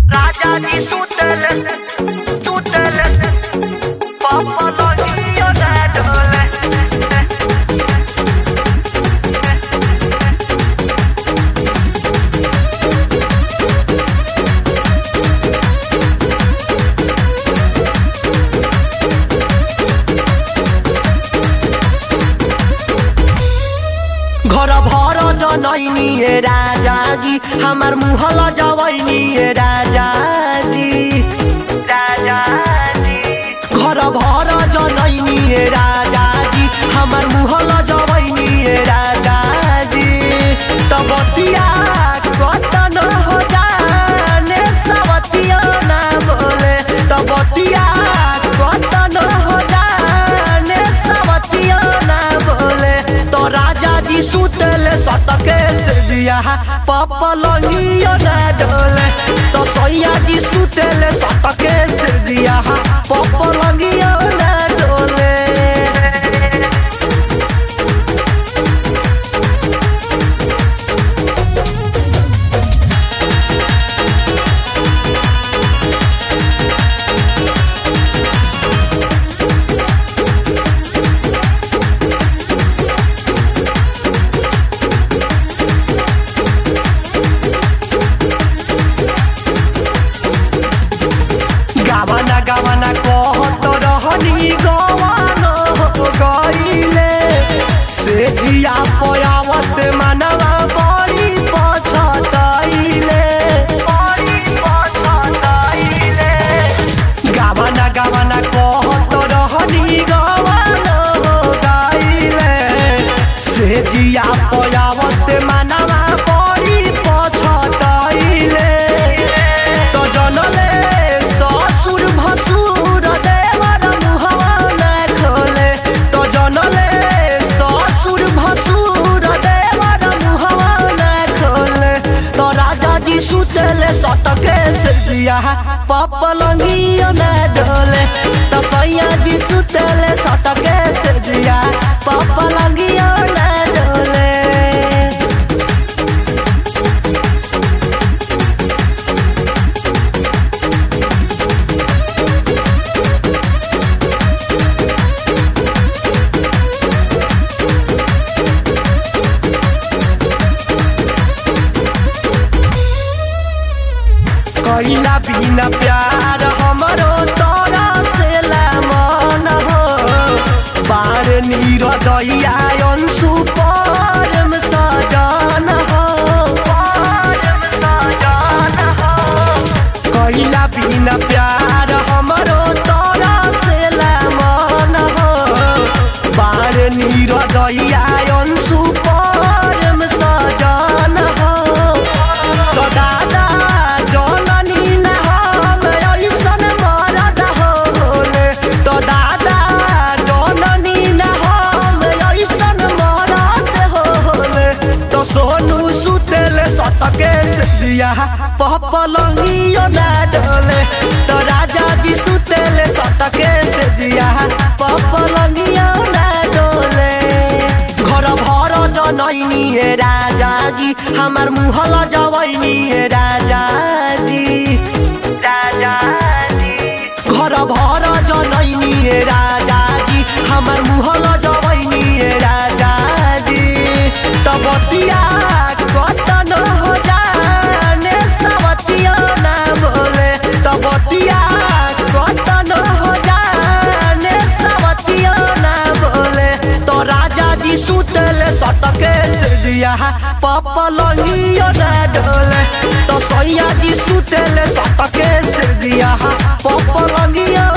Raja di sutele, sutele, papalogio dadole. घर भर जनैनी राजा जी हमार मुहल जवैनी राजा जी राजा जी घर भर जनैनी राजा जी हमार मुहल जवैनी राजा जी तबतिया कतन हो जाने सबतिया ना बोले तबतिया कतन हो जाने सबतिया ना बोले तो राजा जी सुतले सटके से दिया पपलंगियो ना डोले तो सैया जी सुतले सटके से दिया पपलंगियो ना डोले। गावना गावना कहत रहनी गवान हो गईले से जिया पयावत मनवा बड़ी पछताइले बड़ी पछताइले गावना गावना कहत रहनी गवान हो गईले से जिया पयावत मनवा बड़ी पछताइले तो जनले ससुर भसुर देवर मुहवा ना खोले तो जनले ससुर भसुर देवर मुहवा ना खोले तो राजा जी सुतले सटके से दिया पपलंगियो ना डोले तो सैया जी सुतले सटके से दिया पपलंगियो ना डोले। कैला बिना प्यार हमरो तोरा से मन हो बार नीर दैया अंशु परम सजन हो परम सजन हो कैला बिना प्यार हमरो तोरा से मन हो बार नीर दैया अंशु परम सजन हो तो दादा सोनू सुतले सटके से दिया पपलंगियो ना डोले तो राजा जी सुतले सटके से दिया पपलंगियो ना डोले। घर भर जनैनी राजा जी हमार मुहल जवैनी राजा जी राजा जी घर भर जनैनी राजा जी हमार मुहल जवैनी राजा जी तबतिया कतन हो जाने सबतिया ना बोले तबतिया कतन हो जाने सबतिया ना बोले तो राजा जी सुतले सटके से दिया पपलंगियो ना डोले तो सैया जी सुतले सटके से दिया पपलंगियो